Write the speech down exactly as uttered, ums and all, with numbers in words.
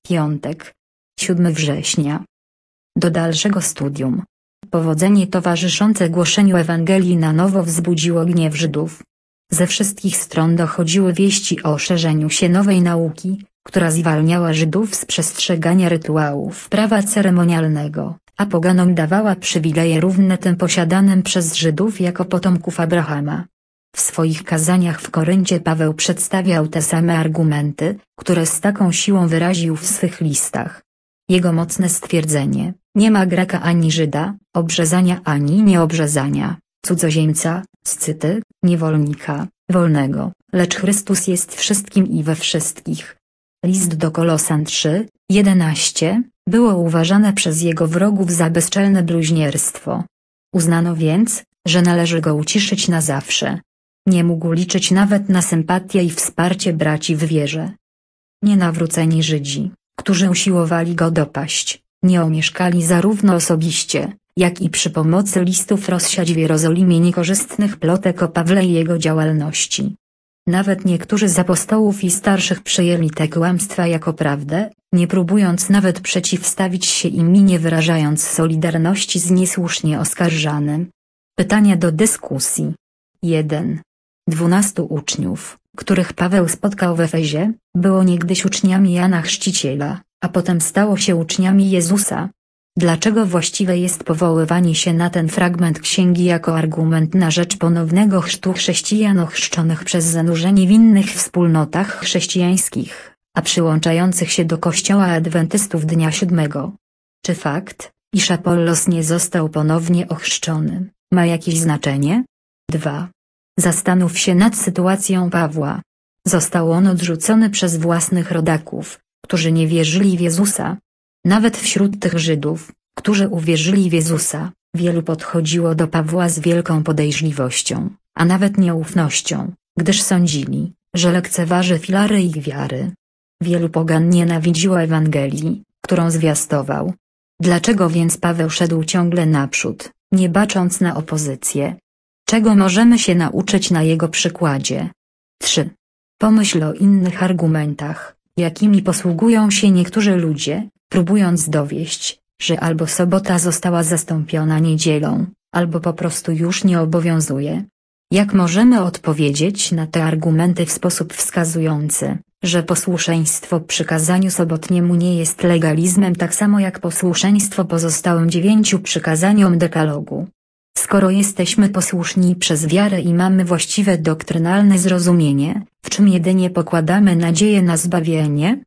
Piątek, siódmego września. Do dalszego studium. Powodzenie towarzyszące głoszeniu Ewangelii na nowo wzbudziło gniew Żydów. Ze wszystkich stron dochodziły wieści o szerzeniu się nowej nauki, która zwalniała Żydów z przestrzegania rytuałów prawa ceremonialnego, a poganom dawała przywileje równe tym posiadanym przez Żydów jako potomków Abrahama. W swoich kazaniach w Koryncie Paweł przedstawiał te same argumenty, które z taką siłą wyraził w swych listach. Jego mocne stwierdzenie: nie ma Greka ani Żyda, obrzezania ani nieobrzezania, cudzoziemca, Scyty, niewolnika, wolnego, lecz Chrystus jest wszystkim i we wszystkich. List do Kolosan trzy, jedenaście, było uważane przez jego wrogów za bezczelne bluźnierstwo. Uznano więc, że należy go uciszyć na zawsze. Nie mógł liczyć nawet na sympatię i wsparcie braci w wierze. Nienawróceni Żydzi, którzy usiłowali go dopaść, nie omieszkali zarówno osobiście, jak i przy pomocy listów rozsiać w Jerozolimie niekorzystnych plotek o Pawle i jego działalności. Nawet niektórzy z apostołów i starszych przyjęli te kłamstwa jako prawdę, nie próbując nawet przeciwstawić się im i nie wyrażając solidarności z niesłusznie oskarżanym. Pytania do dyskusji. jeden. Dwunastu uczniów, których Paweł spotkał w Efezie, było niegdyś uczniami Jana Chrzciciela, a potem stało się uczniami Jezusa. Dlaczego właściwe jest powoływanie się na ten fragment księgi jako argument na rzecz ponownego chrztu chrześcijan ochrzczonych przez zanurzenie w innych wspólnotach chrześcijańskich, a przyłączających się do Kościoła Adwentystów dnia siódmego? Czy fakt, iż Apollos nie został ponownie ochrzczony, ma jakieś znaczenie? dwa. Zastanów się nad sytuacją Pawła. Został on odrzucony przez własnych rodaków, którzy nie wierzyli w Jezusa. Nawet wśród tych Żydów, którzy uwierzyli w Jezusa, wielu podchodziło do Pawła z wielką podejrzliwością, a nawet nieufnością, gdyż sądzili, że lekceważy filary ich wiary. Wielu pogan nienawidziło Ewangelii, którą zwiastował. Dlaczego więc Paweł szedł ciągle naprzód, nie bacząc na opozycję? Czego możemy się nauczyć na jego przykładzie? trzy. Pomyśl o innych argumentach, jakimi posługują się niektórzy ludzie, próbując dowieść, że albo sobota została zastąpiona niedzielą, albo po prostu już nie obowiązuje. Jak możemy odpowiedzieć na te argumenty w sposób wskazujący, że posłuszeństwo przykazaniu sobotniemu nie jest legalizmem tak samo jak posłuszeństwo pozostałym dziewięciu przykazaniom dekalogu? Skoro jesteśmy posłuszni przez wiarę i mamy właściwe doktrynalne zrozumienie, w czym jedynie pokładamy nadzieję na zbawienie,